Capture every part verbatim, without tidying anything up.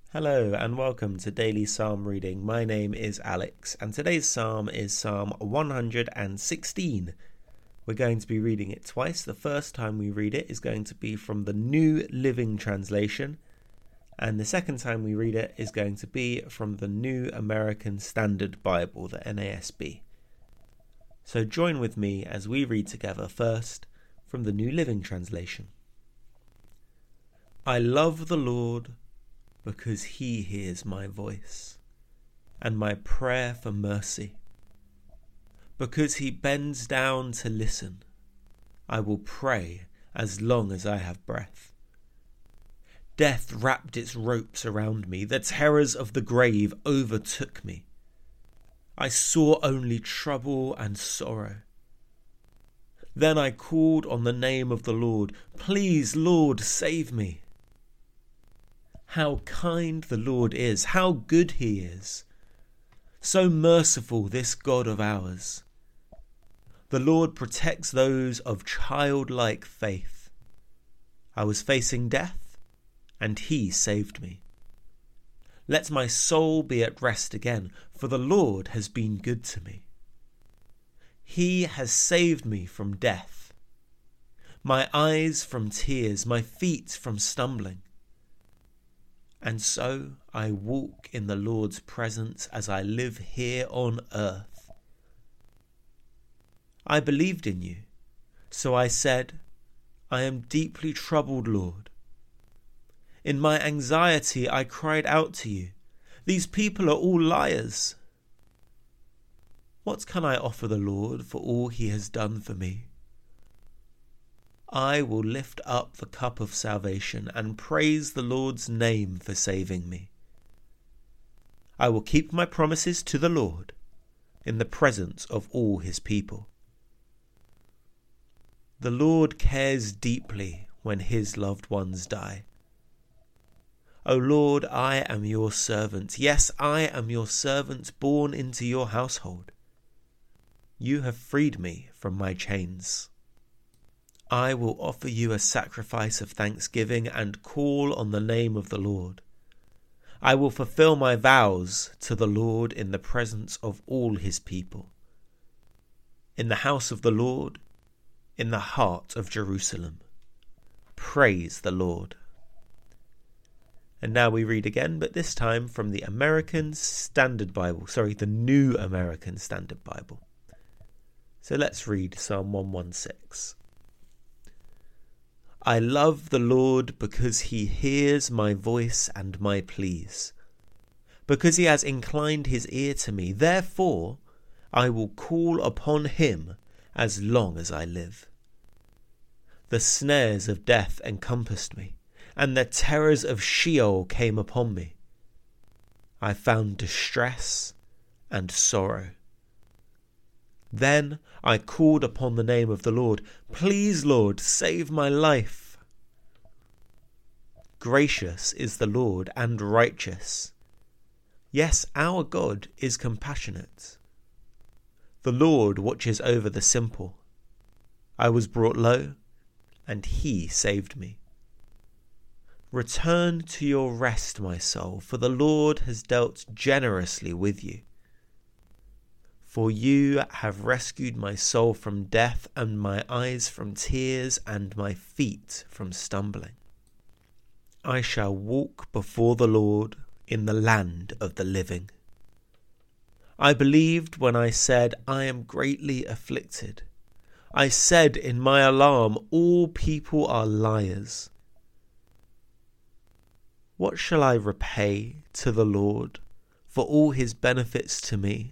Hello and welcome to Daily Psalm Reading. My name is Alex and today's psalm is Psalm one hundred sixteen. We're going to be reading it twice. The first time we read it is going to be from the New Living Translation, and the second time we read it is going to be from the New American Standard Bible, the N A S B. So join with me as we read together first from the New Living Translation. I love the Lord because he hears my voice and my prayer for mercy. Because he bends down to listen, I will pray as long as I have breath. Death wrapped its ropes around me, the terrors of the grave overtook me. I saw only trouble and sorrow. Then I called on the name of the Lord. Please, Lord, save me. How kind the Lord is, how good he is. So merciful, this God of ours. The Lord protects those of childlike faith. I was facing death, and he saved me. Let my soul be at rest again, for the Lord has been good to me. He has saved me from death, my eyes from tears, my feet from stumbling. And so I walk in the Lord's presence as I live here on earth. I believed in you, so I said, I am deeply troubled, Lord. In my anxiety I cried out to you. These people are all liars. What can I offer the Lord for all he has done for me? I will lift up the cup of salvation and praise the Lord's name for saving me. I will keep my promises to the Lord in the presence of all his people. The Lord cares deeply when his loved ones die. O Lord, I am your servant. Yes, I am your servant born into your household. You have freed me from my chains. I will offer you a sacrifice of thanksgiving and call on the name of the Lord. I will fulfill my vows to the Lord in the presence of all his people. In the house of the Lord, in the heart of Jerusalem. Praise the Lord. And now we read again, but this time from the American Standard Bible. Sorry, the New American Standard Bible. So let's read Psalm one sixteen. I love the Lord because he hears my voice and my pleas, because he has inclined his ear to me. Therefore, I will call upon him as long as I live. The snares of death encompassed me, and the terrors of Sheol came upon me. I found distress and sorrow. Then I called upon the name of the Lord. Please, Lord, save my life. Gracious is the Lord and righteous. Yes, our God is compassionate. The Lord watches over the simple. I was brought low, and he saved me. Return to your rest, my soul, for the Lord has dealt generously with you. For you have rescued my soul from death, and my eyes from tears, and my feet from stumbling. I shall walk before the Lord in the land of the living. I believed when I said, I am greatly afflicted. I said in my alarm, all people are liars. What shall I repay to the Lord for all his benefits to me?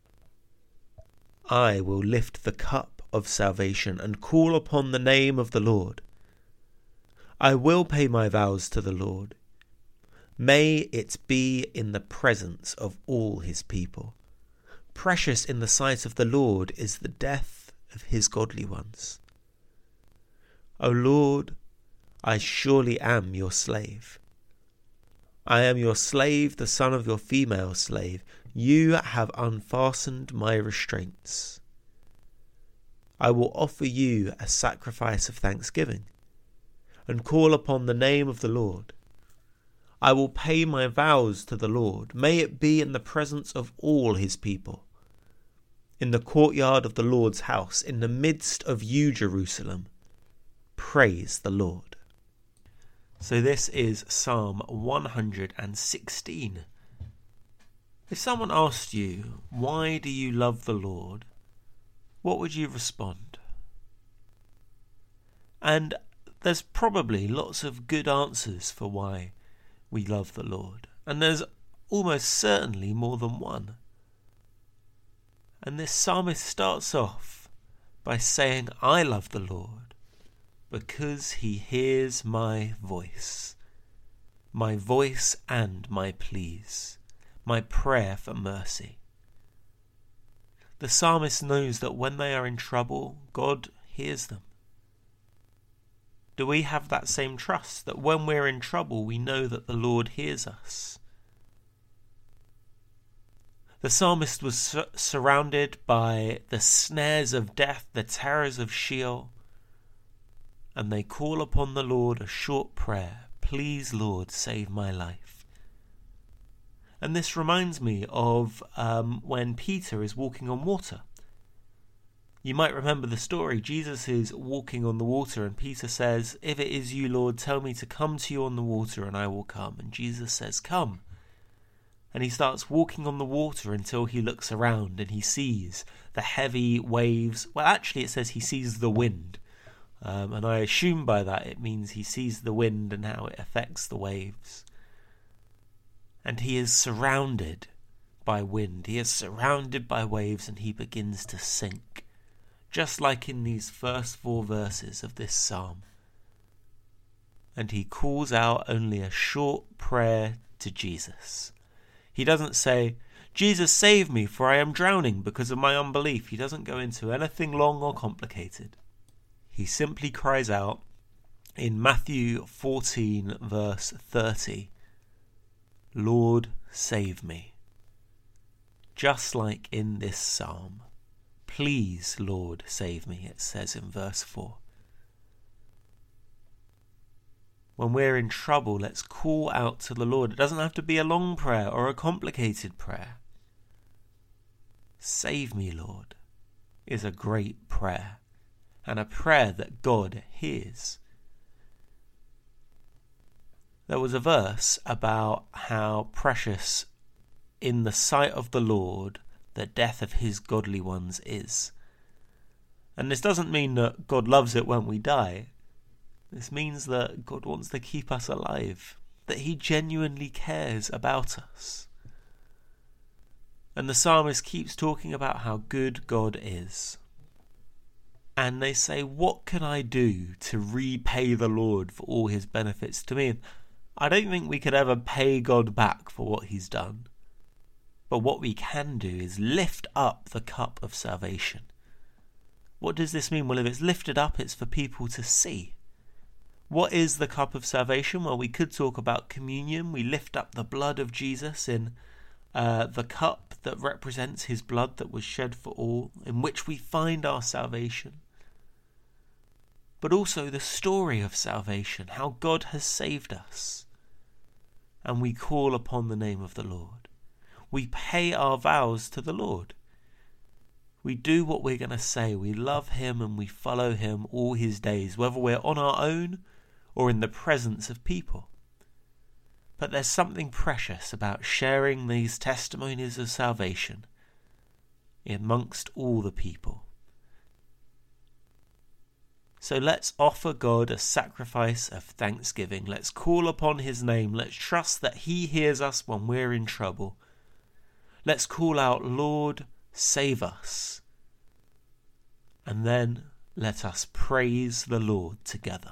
I will lift the cup of salvation and call upon the name of the Lord. I will pay my vows to the Lord. May it be in the presence of all his people. Precious in the sight of the Lord is the death of his godly ones. O Lord, I surely am your slave. I am your slave, the son of your female slave. You have unfastened my restraints. I will offer you a sacrifice of thanksgiving and call upon the name of the Lord. I will pay my vows to the Lord. May it be in the presence of all his people. In the courtyard of the Lord's house, in the midst of you, Jerusalem, praise the Lord. So this is Psalm one hundred sixteen. If someone asked you, why do you love the Lord? What would you respond? And there's probably lots of good answers for why we love the Lord. And there's almost certainly more than one. And this psalmist starts off by saying, I love the Lord because he hears my voice, my voice and my pleas, my prayer for mercy. The psalmist knows that when they are in trouble, God hears them. Do we have that same trust that when we're in trouble, we know that the Lord hears us? The psalmist was sur- surrounded by the snares of death, the terrors of Sheol, and they call upon the Lord a short prayer, please Lord, save my life. And this reminds me of um, when Peter is walking on water. You might remember the story. Jesus is walking on the water and Peter says, if it is you, Lord, tell me to come to you on the water and I will come. And Jesus says, come. And he starts walking on the water until he looks around and he sees the heavy waves. Well, actually it says he sees the wind. Um, and I assume by that it means he sees the wind and how it affects the waves. And he is surrounded by wind. He is surrounded by waves and he begins to sink. Just like in these first four verses of this psalm. And he calls out only a short prayer to Jesus. He doesn't say, Jesus, save me, for I am drowning because of my unbelief. He doesn't go into anything long or complicated. He simply cries out in Matthew fourteen, verse thirty, Lord, save me. Just like in this psalm. Please, Lord, save me, it says in verse four. When we're in trouble, let's call out to the Lord. It doesn't have to be a long prayer or a complicated prayer. Save me, Lord, is a great prayer, and a prayer that God hears. There was a verse about how precious in the sight of the Lord the death of his godly ones is. And this doesn't mean that God loves it when we die. This means that God wants to keep us alive, that he genuinely cares about us. And the psalmist keeps talking about how good God is. And they say, what can I do to repay the Lord for all his benefits to me? I don't think we could ever pay God back for what he's done. But what we can do is lift up the cup of salvation. What does this mean? Well, if it's lifted up, it's for people to see. What is the cup of salvation? Well, we could talk about communion. We lift up the blood of Jesus in uh, the cup that represents his blood that was shed for all, in which we find our salvation. But also the story of salvation, how God has saved us. And we call upon the name of the Lord. We pay our vows to the Lord. We do what we're going to say. We love him and we follow him all his days, whether we're on our own or in the presence of people. But there's something precious about sharing these testimonies of salvation amongst all the people. So let's offer God a sacrifice of thanksgiving. Let's call upon his name. Let's trust that he hears us when we're in trouble. Let's call out, Lord, save us. And then let us praise the Lord together.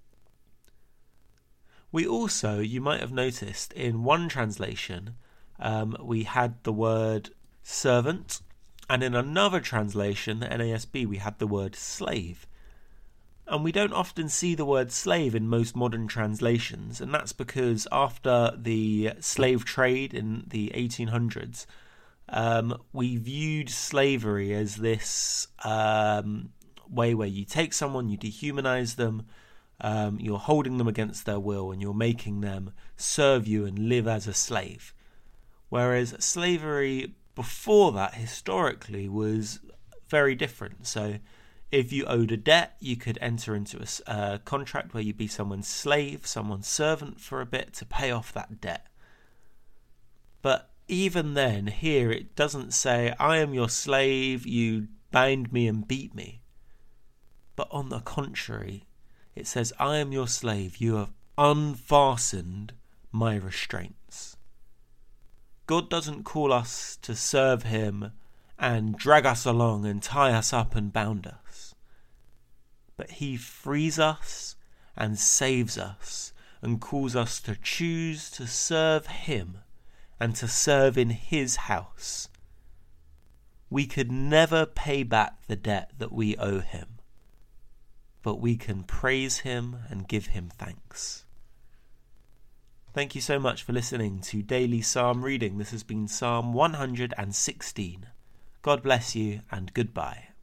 We also, you might have noticed, in one translation, um, we had the word servant, and in another translation, the N A S B, we had the word slave. And we don't often see the word slave in most modern translations, and that's because after the slave trade in the eighteen hundreds, um, we viewed slavery as this um, way where you take someone, you dehumanize them, um, you're holding them against their will, and you're making them serve you and live as a slave. Whereas slavery before that, historically, was very different. So if you owed a debt, you could enter into a uh, contract where you'd be someone's slave, someone's servant for a bit to pay off that debt. But even then, here it doesn't say, I am your slave, you bound me and beat me. But on the contrary, it says, I am your slave, you have unfastened my restraints. God doesn't call us to serve him and drag us along and tie us up and bound us. But he frees us and saves us and calls us to choose to serve him and to serve in his house. We could never pay back the debt that we owe him, but we can praise him and give him thanks. Thank you so much for listening to Daily Psalm Reading. This has been Psalm one hundred sixteen. God bless you and goodbye.